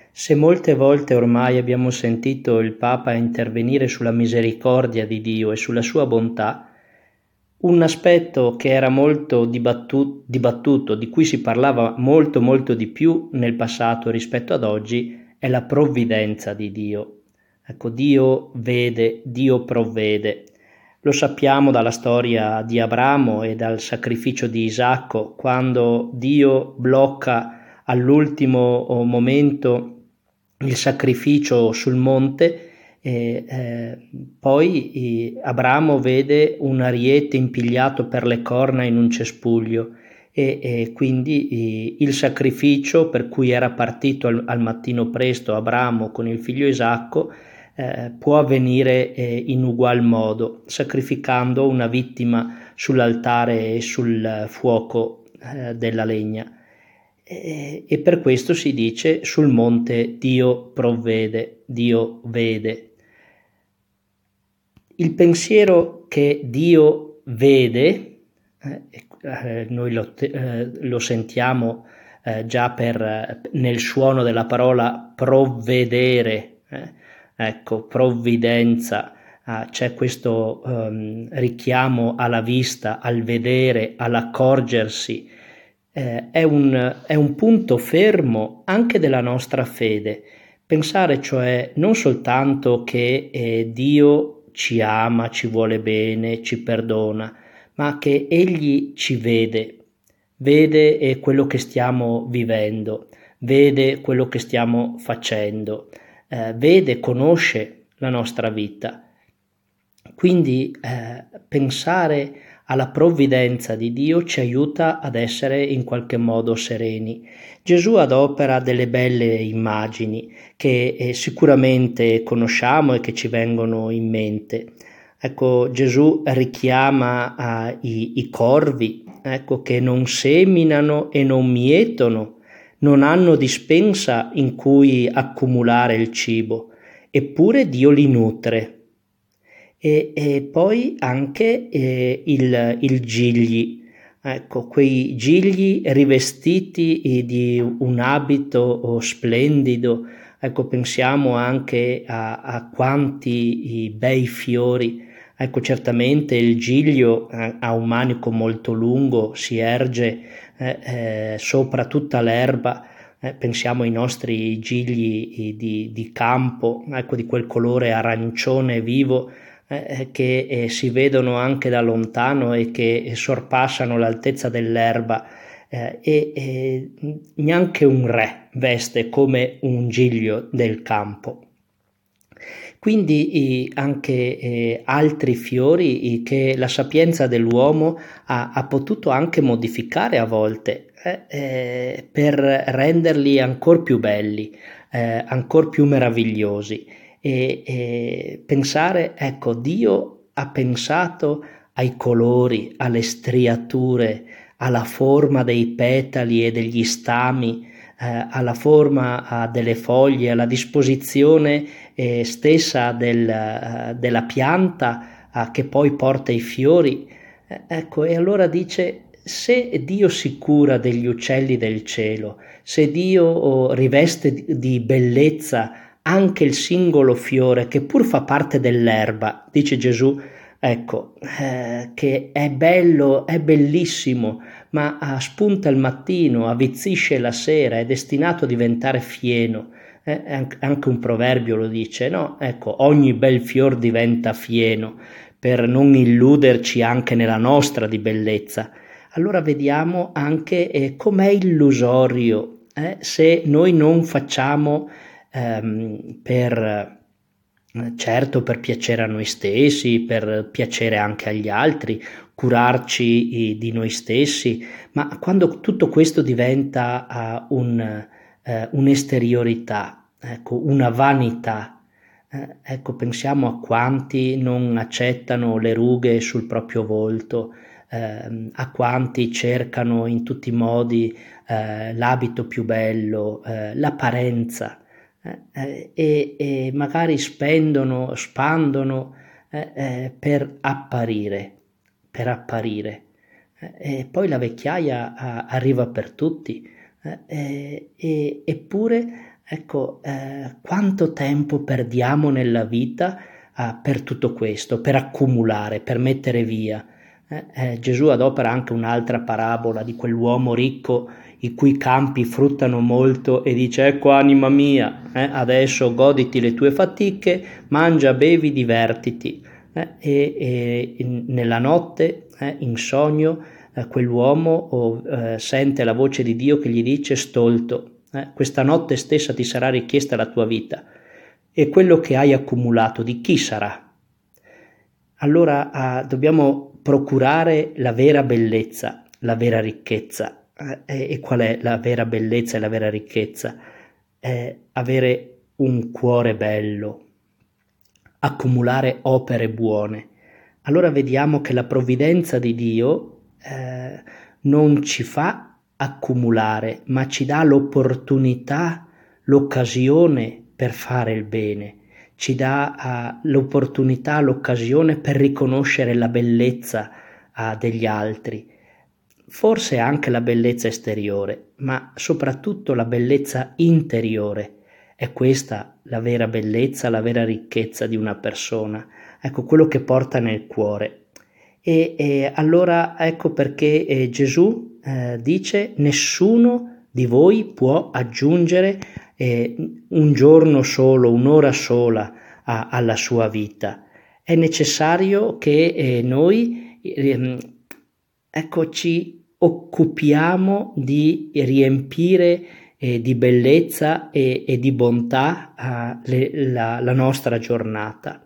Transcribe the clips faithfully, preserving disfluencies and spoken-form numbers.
Se molte volte ormai abbiamo sentito il Papa intervenire sulla misericordia di Dio e sulla sua bontà, un aspetto che era molto dibattu- dibattuto, di cui si parlava molto molto di più nel passato rispetto ad oggi, è la provvidenza di Dio. Ecco, Dio vede, Dio provvede. Lo sappiamo dalla storia di Abramo e dal sacrificio di Isacco, quando Dio blocca all'ultimo momento il sacrificio sul monte. E, eh, poi eh, Abramo vede un ariete impigliato per le corna in un cespuglio e, e quindi eh, il sacrificio per cui era partito al, al mattino presto Abramo con il figlio Isacco eh, può avvenire eh, in ugual modo, sacrificando una vittima sull'altare e sul fuoco eh, della legna. E, e per questo si dice sul monte Dio provvede, Dio vede. Il pensiero che Dio vede, eh, eh, noi lo, eh, lo sentiamo eh, già per, nel suono della parola provvedere, eh, ecco, provvidenza, eh, c'è questo um, richiamo alla vista, al vedere, all'accorgersi, eh, è un, è un punto fermo anche della nostra fede. Pensare cioè non soltanto che eh, Dio ci ama, ci vuole bene, ci perdona, ma che Egli ci vede, vede eh, quello che stiamo vivendo, vede quello che stiamo facendo, eh, vede, conosce la nostra vita. Quindi eh, pensare alla provvidenza di Dio ci aiuta ad essere in qualche modo sereni. Gesù adopera delle belle immagini che eh, sicuramente conosciamo e che ci vengono in mente. Ecco, Gesù richiama uh, i, i corvi, ecco, che non seminano e non mietono, non hanno dispensa in cui accumulare il cibo, eppure Dio li nutre. E, e poi anche eh, il, il gigli, ecco, quei gigli rivestiti di un abito splendido, ecco, pensiamo anche a, a quanti bei fiori, ecco, certamente il giglio eh, ha un manico molto lungo, si erge eh, eh, sopra tutta l'erba. Eh, pensiamo ai nostri gigli di, di campo, ecco, di quel colore arancione vivo, eh, che eh, si vedono anche da lontano e che sorpassano l'altezza dell'erba, eh, e, e neanche un re veste come un giglio del campo. Quindi eh, anche eh, altri fiori eh, che la sapienza dell'uomo ha, ha potuto anche modificare a volte eh, eh, per renderli ancora più belli, eh, ancora più meravigliosi. E, e pensare, ecco, Dio ha pensato ai colori, alle striature, alla forma dei petali e degli stami, eh, alla forma eh, delle foglie, alla disposizione eh, stessa del, eh, della pianta eh, che poi porta i fiori. Eh, ecco, e allora dice, se Dio si cura degli uccelli del cielo, se Dio oh, riveste di, di bellezza anche il singolo fiore che pur fa parte dell'erba, dice Gesù, ecco, eh, che è bello, è bellissimo, ma ah, spunta il mattino, avvizzisce la sera, è destinato a diventare fieno. Eh, anche un proverbio lo dice, no? Ecco, ogni bel fior diventa fieno, per non illuderci anche nella nostra di bellezza. Allora vediamo anche eh, com'è illusorio eh, se noi non facciamo ehm, per, certo per piacere a noi stessi, per piacere anche agli altri, curarci di noi stessi, ma quando tutto questo diventa uh, un, uh, un'esteriorità, ecco, una vanità, eh, ecco, pensiamo a quanti non accettano le rughe sul proprio volto, eh, a quanti cercano in tutti i modi eh, l'abito più bello, eh, l'apparenza, eh, e, e magari spendono, spandono eh, eh, per apparire, per apparire. Eh, e poi la vecchiaia a, arriva per tutti, eh, e, eppure Ecco, eh, quanto tempo perdiamo nella vita eh, per tutto questo, per accumulare, per mettere via. Eh, eh, Gesù adopera anche un'altra parabola di quell'uomo ricco i cui campi fruttano molto e dice: ecco anima mia, eh, adesso goditi le tue fatiche, mangia, bevi, divertiti. Eh, e, e in, nella notte, eh, in sogno, eh, quell'uomo oh, eh, sente la voce di Dio che gli dice: stolto, eh, questa notte stessa ti sarà richiesta la tua vita, e quello che hai accumulato di chi sarà? Allora eh, dobbiamo procurare la vera bellezza, la vera ricchezza. Eh, e qual è la vera bellezza e la vera ricchezza? È avere un cuore bello, accumulare opere buone. Allora vediamo che la provvidenza di Dio eh, non ci fa accumulare, ma ci dà l'opportunità, l'occasione per fare il bene, ci dà uh, l'opportunità, l'occasione per riconoscere la bellezza uh, degli altri, forse anche la bellezza esteriore, ma soprattutto la bellezza interiore. È questa la vera bellezza, la vera ricchezza di una persona, ecco quello che porta nel cuore. E, e allora ecco perché eh, Gesù eh, dice: nessuno di voi può aggiungere eh, un giorno solo, un'ora sola a, alla sua vita. È necessario che eh, noi eh, ecco, ci occupiamo di riempire eh, di bellezza e, e di bontà eh, le, la, la nostra giornata.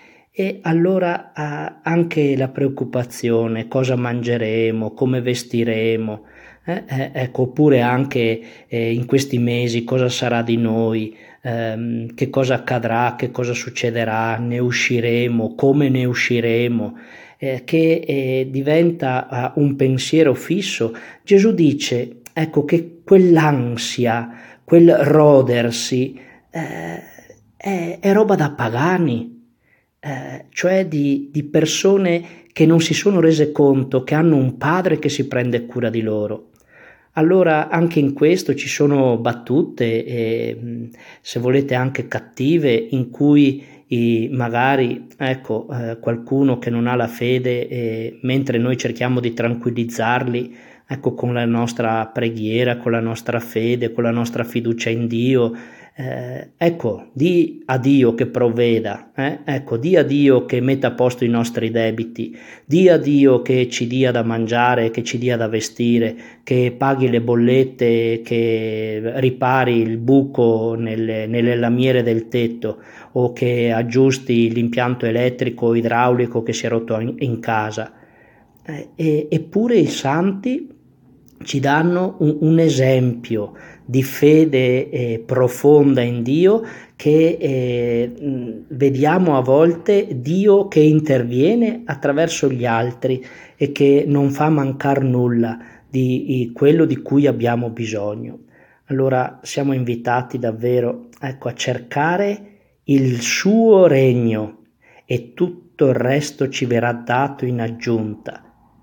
E allora eh, anche la preoccupazione, cosa mangeremo, come vestiremo, eh, eh, ecco, oppure anche eh, in questi mesi cosa sarà di noi, ehm, che cosa accadrà, che cosa succederà, ne usciremo, come ne usciremo, eh, che eh, diventa uh, un pensiero fisso. Gesù dice, ecco, che quell'ansia, quel rodersi eh, è, è roba da pagani. Eh, cioè di, di persone che non si sono rese conto che hanno un padre che si prende cura di loro. Allora anche in questo ci sono battute, eh, se volete anche cattive, in cui i, magari ecco, eh, qualcuno che non ha la fede, eh, mentre noi cerchiamo di tranquillizzarli, ecco, con la nostra preghiera, con la nostra fede, con la nostra fiducia in Dio, Eh, ecco, di a Dio che provveda, eh? Ecco, di a Dio che metta a posto i nostri debiti, di a Dio che ci dia da mangiare, che ci dia da vestire, che paghi le bollette, che ripari il buco nelle, nelle lamiere del tetto o che aggiusti l'impianto elettrico o idraulico che si è rotto in, in casa. Eh, e, eppure i santi ci danno un, un esempio di fede eh, profonda in Dio, che eh, vediamo a volte Dio che interviene attraverso gli altri e che non fa mancar nulla di, di quello di cui abbiamo bisogno. Allora siamo invitati davvero, ecco, a cercare il suo regno e tutto il resto ci verrà dato in aggiunta.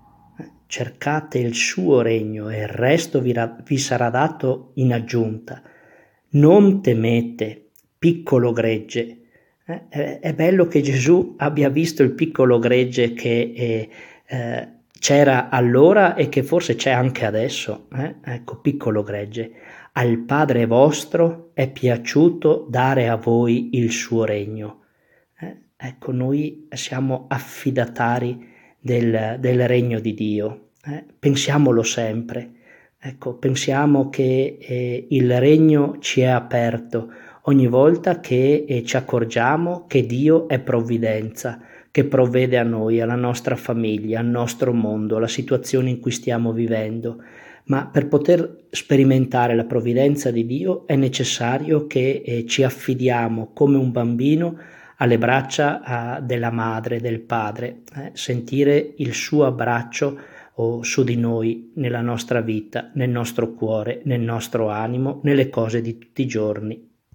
Cercate il suo regno e il resto vi, ra- vi sarà dato in aggiunta. Non temete, piccolo gregge. Eh, è, è bello che Gesù abbia visto il piccolo gregge che eh, eh, c'era allora e che forse c'è anche adesso. Eh? Ecco, piccolo gregge. Al Padre vostro è piaciuto dare a voi il suo regno. Eh? Ecco, noi siamo affidatari Del, del regno di Dio, eh? Pensiamolo sempre, ecco, pensiamo che eh, il regno ci è aperto ogni volta che eh, ci accorgiamo che Dio è provvidenza, che provvede a noi, alla nostra famiglia, al nostro mondo, alla situazione in cui stiamo vivendo. Ma per poter sperimentare la provvidenza di Dio è necessario che eh, ci affidiamo come un bambino alle braccia uh, della madre, del padre, eh? Sentire il suo abbraccio oh, su di noi, nella nostra vita, nel nostro cuore, nel nostro animo, nelle cose di tutti i giorni.